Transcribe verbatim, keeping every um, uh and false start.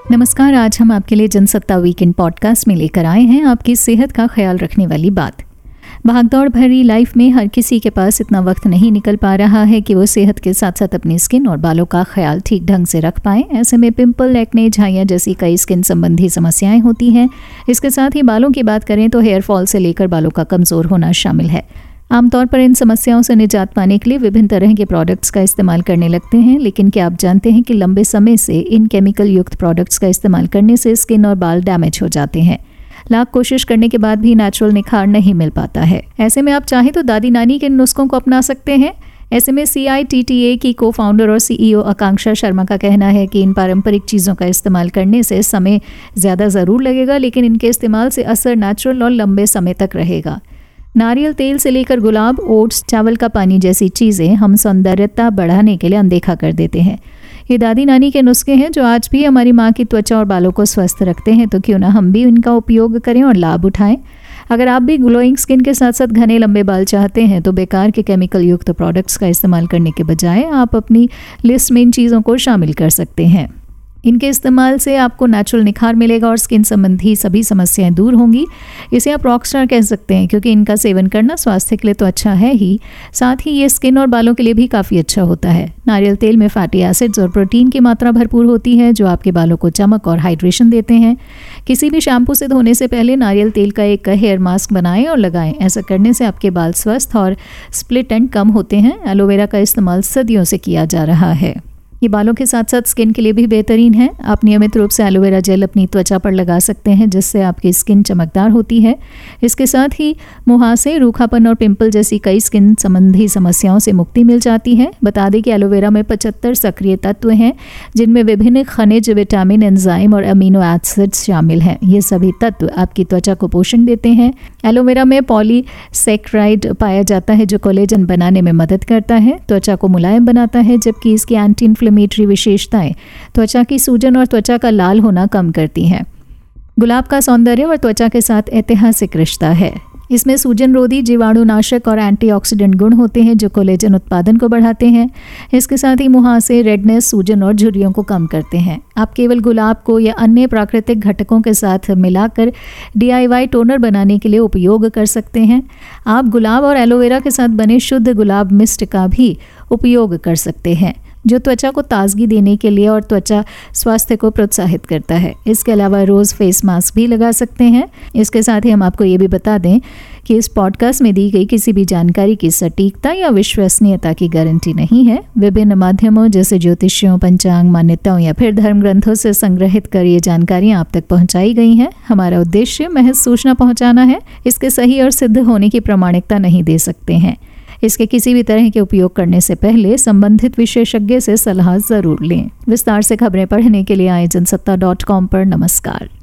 नमस्कार। आज हम आपके लिए जनसत्ता वीकेंड पॉडकास्ट में लेकर आए हैं आपकी सेहत का ख्याल रखने वाली बात। भागदौड़ भरी लाइफ में हर किसी के पास इतना वक्त नहीं निकल पा रहा है कि वो सेहत के साथ साथ अपनी स्किन और बालों का ख्याल ठीक ढंग से रख पाएं। ऐसे में पिंपल, एक्ने, झाइयाँ जैसी कई स्किन संबंधी समस्याएं होती हैं। इसके साथ ही बालों की बात करें तो हेयर फॉल से लेकर बालों का कमज़ोर होना शामिल है। आमतौर पर इन समस्याओं से निजात पाने के लिए विभिन्न तरह के प्रोडक्ट्स का इस्तेमाल करने लगते हैं, लेकिन क्या आप जानते हैं कि लंबे समय से इन केमिकल युक्त प्रोडक्ट्स का इस्तेमाल करने से स्किन और बाल डैमेज हो जाते हैं। लाख कोशिश करने के बाद भी नेचुरल निखार नहीं मिल पाता है। ऐसे में आप चाहें तो दादी नानी के नुस्खों को अपना सकते हैं। ऐसे में सी आई टी टी ए की को फाउंडर और सी ई ओ आकांक्षा शर्मा का कहना है कि इन पारंपरिक चीज़ों का इस्तेमाल करने से समय ज़्यादा ज़रूर लगेगा, लेकिन इनके इस्तेमाल से असर नेचुरल और लंबे समय तक रहेगा। नारियल तेल से लेकर गुलाब, ओट्स, चावल का पानी जैसी चीज़ें हम सौंदर्यता बढ़ाने के लिए अनदेखा कर देते हैं। ये दादी नानी के नुस्खे हैं जो आज भी हमारी माँ की त्वचा और बालों को स्वस्थ रखते हैं, तो क्यों ना हम भी इनका उपयोग करें और लाभ उठाएं। अगर आप भी ग्लोइंग स्किन के साथ साथ घने लंबे बाल चाहते हैं तो बेकार के केमिकल युक्त प्रोडक्ट्स का इस्तेमाल करने के बजाय आप अपनी लिस्ट में इन चीज़ों को शामिल कर सकते हैं। इनके इस्तेमाल से आपको नेचुरल निखार मिलेगा और स्किन संबंधी सभी समस्याएं दूर होंगी। इसे आप रॉकस्टार कह सकते हैं, क्योंकि इनका सेवन करना स्वास्थ्य के लिए तो अच्छा है ही, साथ ही ये स्किन और बालों के लिए भी काफ़ी अच्छा होता है। नारियल तेल में फैटी एसिड्स और प्रोटीन की मात्रा भरपूर होती है, जो आपके बालों को चमक और हाइड्रेशन देते हैं। किसी भी शैम्पू से धोने से पहले नारियल तेल का एक हेयर मास्क बनाएं और लगाएं। ऐसा करने से आपके बाल स्वस्थ और स्प्लिट एंड कम होते हैं। एलोवेरा का इस्तेमाल सदियों से किया जा रहा है। ये बालों के साथ साथ स्किन के लिए भी बेहतरीन है। आप नियमित रूप से एलोवेरा जेल अपनी त्वचा पर लगा सकते हैं, जिससे आपकी स्किन चमकदार होती है। इसके साथ ही मुहासे, रूखापन और पिंपल जैसी कई स्किन संबंधी समस्याओं से मुक्ति मिल जाती है। बता दें कि एलोवेरा में पचहत्तर सक्रिय तत्व हैं, जिनमें विभिन्न खनिज, विटामिन, एंजाइम और अमीनो एसिड्स शामिल हैं। ये सभी तत्व आपकी त्वचा को पोषण देते हैं। एलोवेरा में पॉलीसैकेराइड पाया जाता है, जो कोलेजन बनाने में मदद करता है, त्वचा को मुलायम बनाता है, जबकि इसकी एंटी इन्फ्लेमेटरी विशेषताएं त्वचा की सूजन और त्वचा का लाल होना कम करती हैं। गुलाब का सौंदर्य और त्वचा के साथ ऐतिहासिक रिश्ता है। इसमें सूजन रोधी, जीवाणुनाशक और एंटीऑक्सीडेंट गुण होते हैं, जो कोलेजन उत्पादन को बढ़ाते हैं। इसके साथ ही मुहासे, रेडनेस, सूजन और झुर्रियों को कम करते हैं। आप केवल गुलाब को या अन्य प्राकृतिक घटकों के साथ मिलाकर डी आई वाई टोनर बनाने के लिए उपयोग कर सकते हैं। आप गुलाब और एलोवेरा के साथ बने शुद्ध गुलाब मिस्ट का भी उपयोग कर सकते हैं, जो त्वचा को ताजगी देने के लिए और त्वचा स्वास्थ्य को प्रोत्साहित करता है। इसके अलावा रोज़ फेस मास्क भी लगा सकते हैं। इसके साथ ही हम आपको ये भी बता दें कि इस पॉडकास्ट में दी गई किसी भी जानकारी की सटीकता या विश्वसनीयता की गारंटी नहीं है। विभिन्न माध्यमों जैसे ज्योतिषियों, पंचांग, मान्यताओं या फिर धर्म ग्रंथों से संग्रहित कर ये जानकारियाँ आप तक पहुँचाई गई हैं। हमारा उद्देश्य महज सूचना पहुँचाना है। इसके सही और सिद्ध होने की प्रामाणिकता नहीं दे सकते हैं। इसके किसी भी तरह के उपयोग करने से पहले संबंधित विशेषज्ञ से सलाह जरूर लें। विस्तार से खबरें पढ़ने के लिए आए जनसत्ता डॉट कॉम पर। नमस्कार।